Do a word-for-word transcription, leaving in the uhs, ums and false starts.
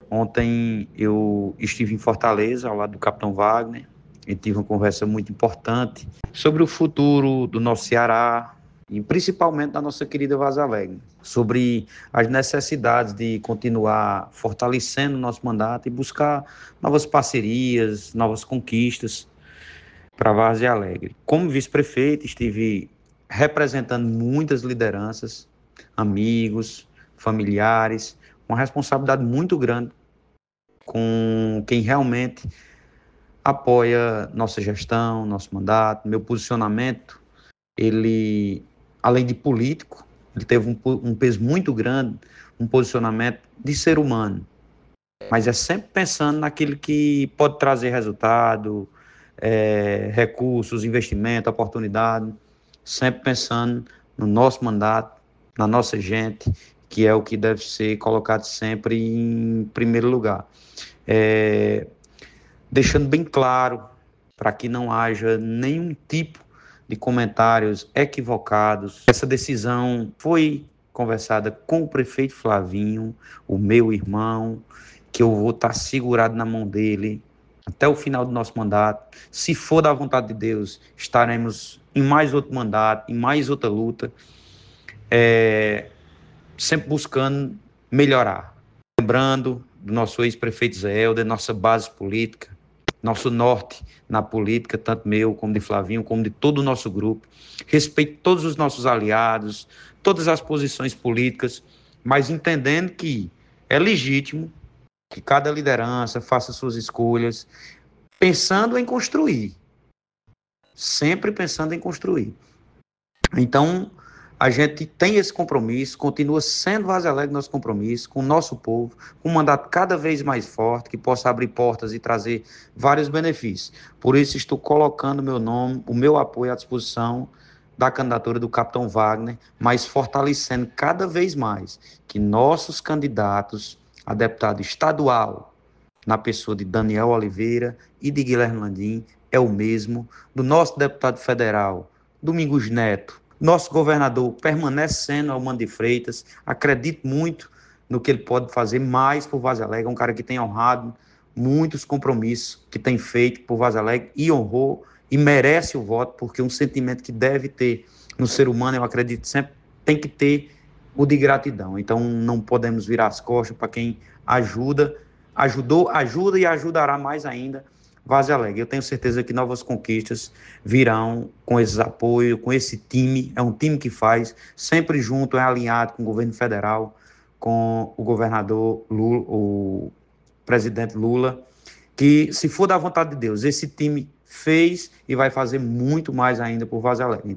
Ontem eu estive em Fortaleza, ao lado do Capitão Wagner, e tive uma conversa muito importante sobre o futuro do nosso Ceará e principalmente da nossa querida Vaza Alegre, sobre as necessidades de continuar fortalecendo o nosso mandato e buscar novas parcerias, novas conquistas para Vaza Alegre. Como vice-prefeito, estive representando muitas lideranças, amigos, familiares, uma responsabilidade muito grande com quem realmente apoia nossa gestão, nosso mandato, meu posicionamento. Ele, além de político, ele teve um, um peso muito grande, um posicionamento de ser humano, mas é sempre pensando naquilo que pode trazer resultado, é, recursos, investimento, oportunidade, sempre pensando no nosso mandato, na nossa gente, que é o que deve ser colocado sempre em primeiro lugar. É, deixando bem claro para que não haja nenhum tipo de comentários equivocados. Essa decisão foi conversada com o prefeito Flavinho, o meu irmão, que eu vou estar segurado na mão dele até o final do nosso mandato. Se for da vontade de Deus, estaremos em mais outro mandato, em mais outra luta, é, sempre buscando melhorar. Lembrando do nosso ex-prefeito Zé Helder, nossa base política, nosso norte na política, tanto meu como de Flavinho, como de todo o nosso grupo. Respeito todos os nossos aliados, todas as posições políticas, mas entendendo que é legítimo que cada liderança faça suas escolhas, pensando em construir, sempre pensando em construir. Então, a gente tem esse compromisso, continua sendo Vaza Alegre nosso compromisso com o nosso povo, com um mandato cada vez mais forte, que possa abrir portas e trazer vários benefícios. Por isso, estou colocando meu nome, o meu apoio à disposição da candidatura do Capitão Wagner, mas fortalecendo cada vez mais que nossos candidatos a deputado estadual, na pessoa de Daniel Oliveira e de Guilherme Landim, é o mesmo do nosso deputado federal, Domingos Neto. Nosso governador permanece sendo Almando de Freitas. Acredito muito no que ele pode fazer mais por Vaza Alegre. É um cara que tem honrado muitos compromissos que tem feito por Vaza Alegre e honrou e merece o voto, porque um sentimento que deve ter no ser humano, eu acredito sempre, tem que ter o de gratidão. Então não podemos virar as costas para quem ajuda, ajudou, ajuda e ajudará mais ainda Vaza Alegre. Eu tenho certeza que novas conquistas virão com esses apoios, com esse time. É um time que faz, sempre junto, é alinhado com o governo federal, com o governador Lula, o presidente Lula, que, se for da vontade de Deus, esse time fez e vai fazer muito mais ainda por Vaza Alegre.